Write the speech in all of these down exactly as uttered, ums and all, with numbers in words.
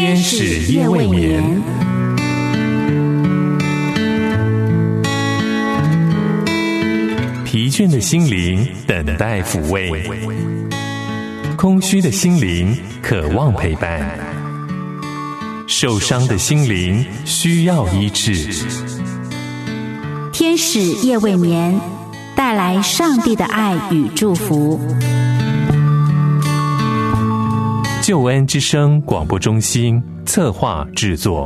天使夜未眠，疲倦的心灵等待抚慰，空虚的心灵渴望陪伴，受伤的心灵需要医治。 天使夜未眠，带来上帝的爱与祝福。 救恩之声广播中心策划制作。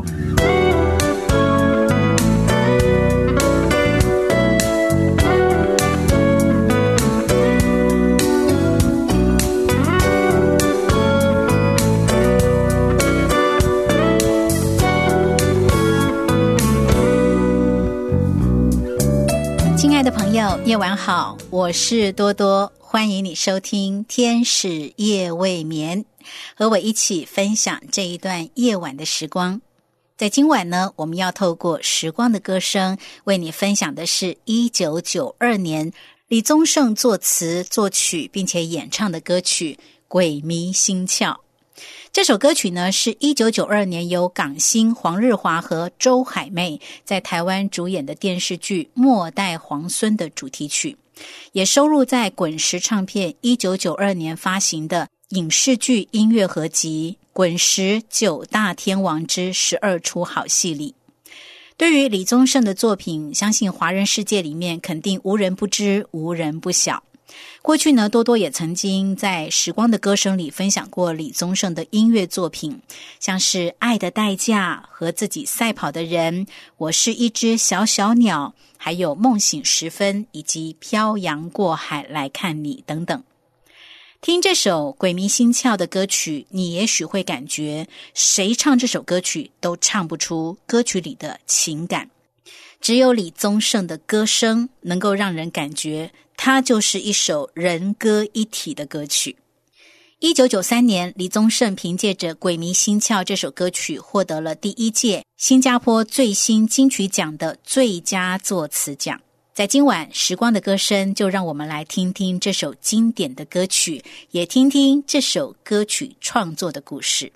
亲爱的朋友，夜晚好，我是多多，欢迎你收听天使夜未眠，和我一起分享这一段夜晚的时光。在今晚呢，我们要透过时光的歌声，为你分享的是一九九二年李宗盛作词作曲并且演唱的歌曲《鬼迷心窍》。这首歌曲呢，是一九九二年由港星黄日华和周海媚在台湾主演的电视剧《末代皇孙》的主题曲，也收录在滚石唱片一九九二年发行的影视剧音乐合集《滚石九大天王之十二出好戏》里。对于李宗盛的作品，相信华人世界里面肯定无人不知，无人不晓。过去呢，多多也曾经在时光的歌声里分享过李宗盛的音乐作品，像是《爱的代价》和自己赛跑的人，我是一只小小鸟，还有梦醒时分以及漂洋过海来看你等等。听这首鬼迷心窍的歌曲，你也许会感觉谁唱这首歌曲都唱不出歌曲里的情感，只有李宗盛的歌声能够让人感觉它就是一首人歌一体的歌曲。一九九三年，李宗盛凭借着《鬼迷心窍》这首歌曲获得了第一届新加坡最新金曲奖的最佳作词奖。在今晚时光的歌声，就让我们来听听这首经典的歌曲，也听听这首歌曲创作的故事。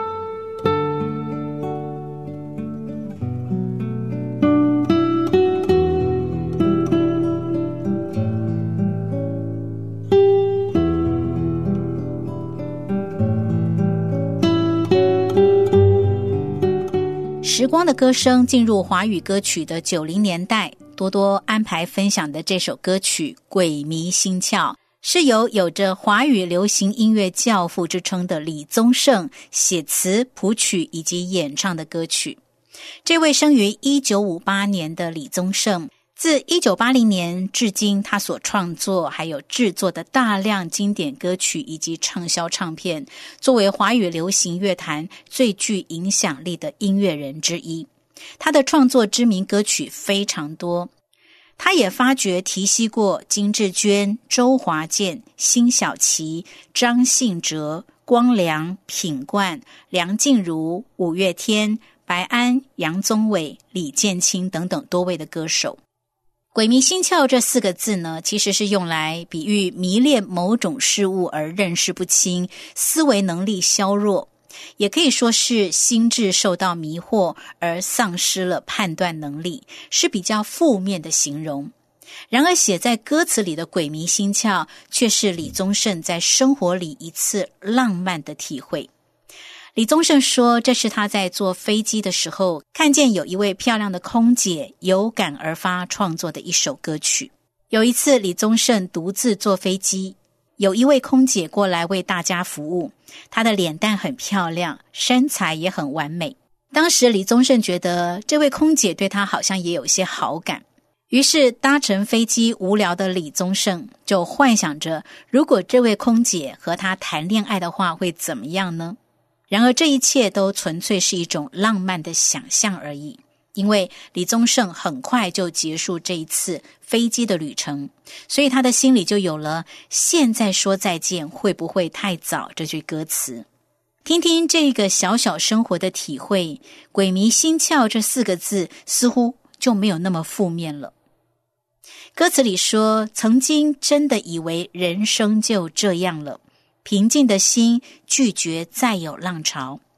时光的歌声进入华语歌曲的九零年代，多多安排分享的这首歌曲《鬼迷心窍》，是由有着华语流行音乐教父之称的李宗盛写词、谱曲以及演唱的歌曲。这位生于一九五八年的李宗盛，自一九八零年至今，他所创作还有制作的大量经典歌曲以及畅销唱片，作为华语流行乐坛最具影响力的音乐人之一。他的创作知名歌曲非常多，他也发掘提携过金志娟、周华健、辛晓琪、张信哲、光良、品冠、梁静茹、五月天、白安、杨宗纬、李建清等等多位的歌手。鬼迷心窍这四个字呢，其实是用来比喻迷恋某种事物而认识不清，思维能力削弱，也可以说是心智受到迷惑而丧失了判断能力，是比较负面的形容。然而写在歌词里的鬼迷心窍，却是李宗盛在生活里一次浪漫的体会。李宗盛说，这是他在坐飞机的时候看见有一位漂亮的空姐，有感而发创作的一首歌曲。有一次李宗盛独自坐飞机，有一位空姐过来为大家服务，她的脸蛋很漂亮，身材也很完美。当时李宗盛觉得这位空姐对他好像也有些好感，于是搭乘飞机无聊的李宗盛就幻想着，如果这位空姐和他谈恋爱的话会怎么样呢？然而这一切都纯粹是一种浪漫的想象而已，因为李宗盛很快就结束这一次飞机的旅程，所以他的心里就有了现在说再见会不会太早这句歌词。听听这个小小生活的体会，鬼迷心窍这四个字似乎就没有那么负面了。歌词里说，曾经真的以为人生就这样了，平静的心拒绝再有浪潮，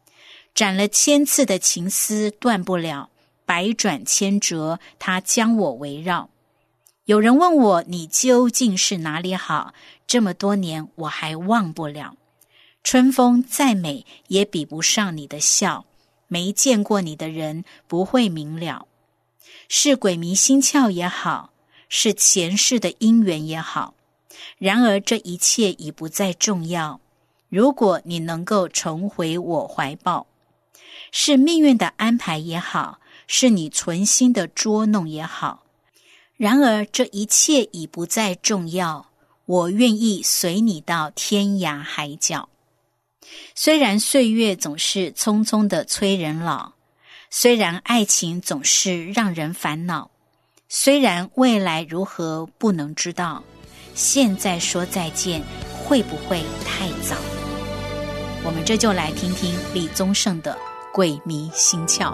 斩了千次的情丝断不了，百转千折它将我围绕。有人问我，你究竟是哪里好？这么多年我还忘不了。春风再美也比不上你的笑，没见过你的人不会明了。是鬼迷心窍也好，是前世的因缘也好，然而这一切已不再重要。如果你能够重回我怀抱，是命运的安排也好，是你存心的捉弄也好，然而这一切已不再重要。我愿意随你到天涯海角。虽然岁月总是匆匆的催人老，虽然爱情总是让人烦恼，虽然未来如何不能知道，现在说再见会不会太早？我们这就来听听李宗盛的《鬼迷心窍》。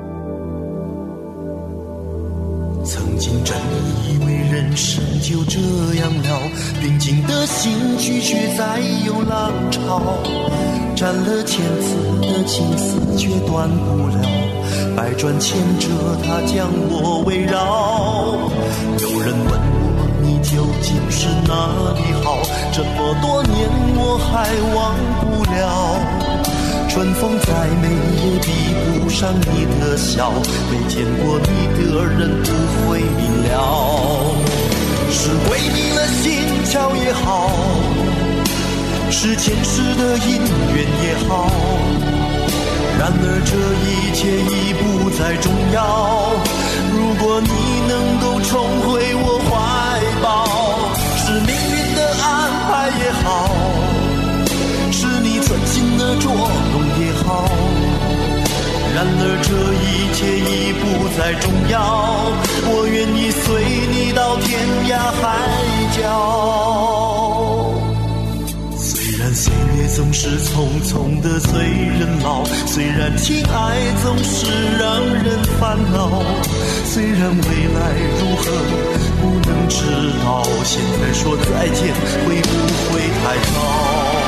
曾经真以为人生就这样了，平静的心拒绝再有浪潮，斩了千次的情丝却断不了，百转千折它将我围绕。有人问我你究竟是哪里好，这么多年我还忘不了。春风再美也比不上你的笑，没见过你的人不会明了。是鬼迷了心窍也好，是前世的因缘也好，然而这一切已不再重要。如果你能够重回我怀抱，是命运的安排也好，是你存心的捉弄也好，然而这一切已不再重要。我愿意随你到天涯海角。虽然岁月总是匆匆的催人老，虽然情爱总是让人烦恼，虽然未来如何不能知道，现在说再见会不会太早？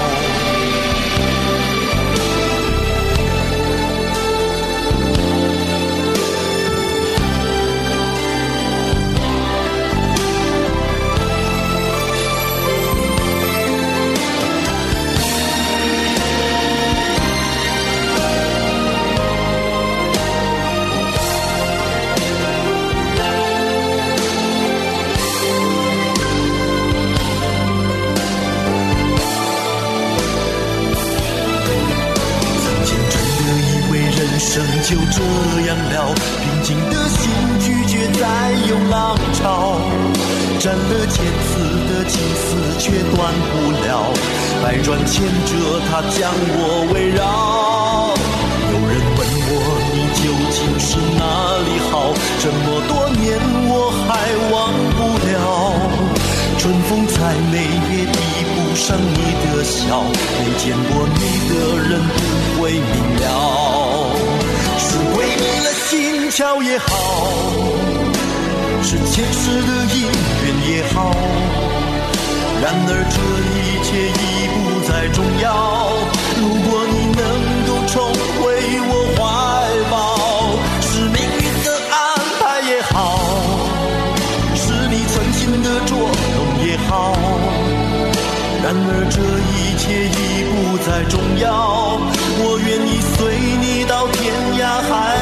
就这样了，平静的心拒绝再有浪潮，斩了千次的情丝却断不了，百转千折它将我围绕。有人问我你究竟是哪里好，这么多年我还忘不了。春风再美也比不上你的笑，没见过你的人不会明了。是鬼迷了心窍也好，是前世的因缘也好，然而这一切已不再重要。如果你能够重回我怀抱，是命运的安排也好，是你存心的捉弄也好，然而这一切已不再重要。我愿意随你到天涯海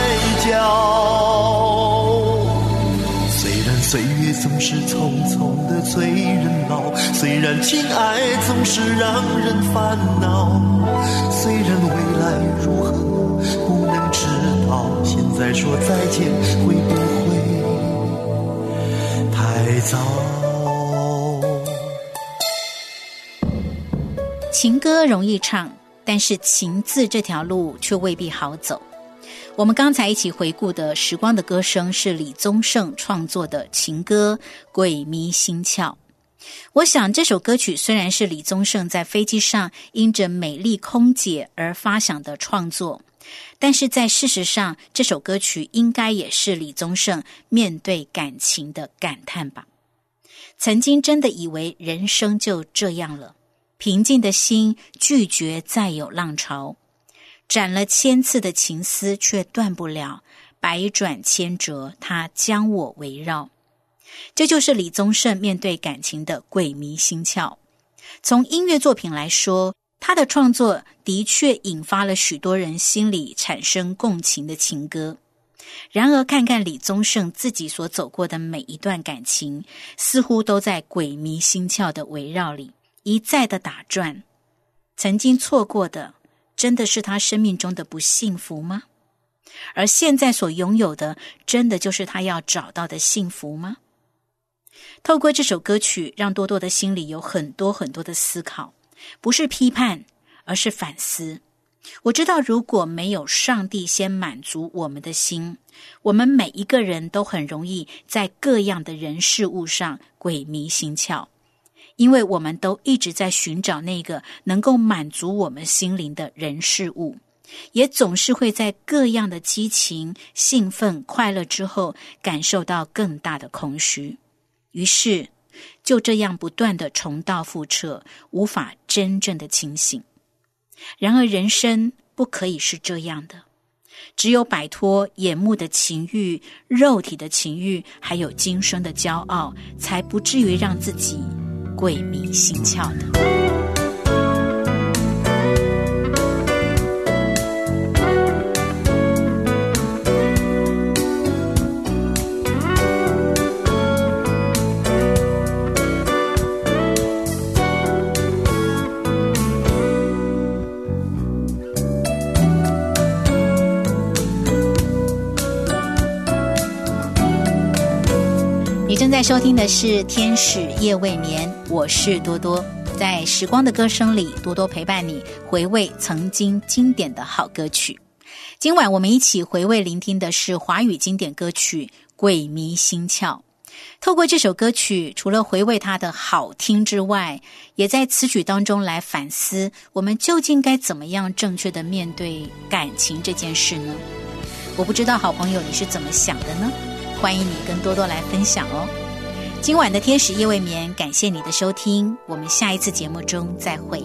角。虽然岁月总是匆匆的催人老，虽然情爱总是让人烦恼，虽然未来如何不能知道，现在说再见会不会太早？ 情歌容易唱，但是情字这条路却未必好走。我们刚才一起回顾的《时光的歌声》是李宗盛创作的情歌《鬼迷心窍》。我想这首歌曲虽然是李宗盛在飞机上因着美丽空姐而发想的创作，但是在事实上这首歌曲应该也是李宗盛面对感情的感叹吧。曾经真的以为人生就这样了，平静的心拒绝再有浪潮， 斩了千次的情丝却断不了，百转千折它将我围绕。这就是李宗盛面对感情的鬼迷心窍。从音乐作品来说，他的创作的确引发了许多人心里产生共情的情歌。然而看看李宗盛自己所走过的每一段感情，似乎都在鬼迷心窍的围绕里一再的打转。曾经错过的真的是他生命中的不幸福吗？而现在所拥有的真的就是他要找到的幸福吗？透过这首歌曲，让多多的心里有很多很多的思考，不是批判，而是反思。我知道如果没有上帝先满足我们的心，我们每一个人都很容易在各样的人事物上鬼迷心窍，因为我们都一直在寻找那个能够满足我们心灵的人事物，也总是会在各样的激情、兴奋、快乐之后感受到更大的空虚，于是就这样不断的重蹈覆辙，无法真正的清醒。然而人生不可以是这样的，只有摆脱眼目的情欲、肉体的情欲，还有今生的骄傲，才不至于让自己鬼迷心窍的。正在收听的是天使夜未眠，我是多多。在时光的歌声里，多多陪伴你回味曾经经典的好歌曲。今晚我们一起回味聆听的是华语经典歌曲《鬼迷心窍》。透过这首歌曲，除了回味它的好听之外，也在词曲当中来反思我们究竟该怎么样正确的面对感情这件事呢？我不知道好朋友你是怎么想的呢？欢迎你跟多多来分享哦。今晚的天使夜未眠，感谢你的收听，我们下一次节目中再会。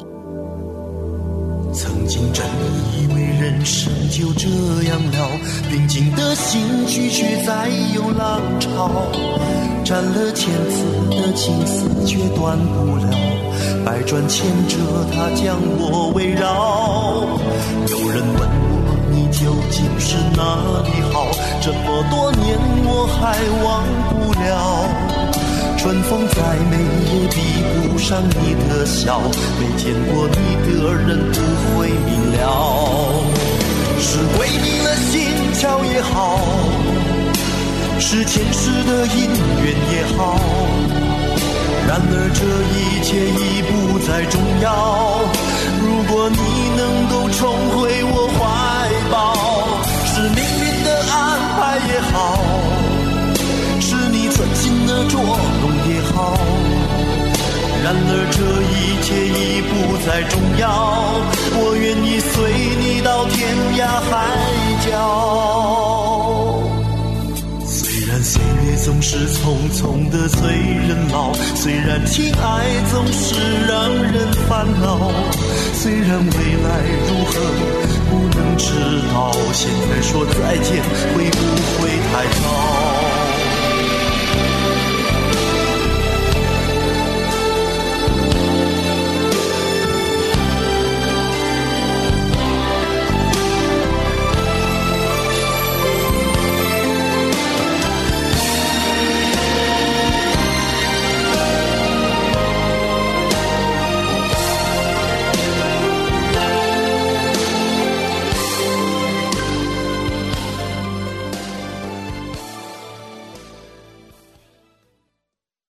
曾经真以为人生就这样了，平静的心拒绝再有浪潮，斩了千次的情丝却断不了，百转千折它将我围绕。有人问我你究竟是哪里好，这么多年我还忘不了，春风再美也比不上你的笑，没见过你的人不会明了。是鬼迷了心窍也好，是前世的因缘也好，然而这一切已不再重要。如果你能够重回我怀抱，是命运的安排也好，是你存心的捉弄也好，然而这一切已不再重要。我愿意随你到天涯海角。虽然岁月总是匆匆的催人老，虽然情爱总是让人烦恼，虽然未来如何不能知道，现在说再见会不会太早？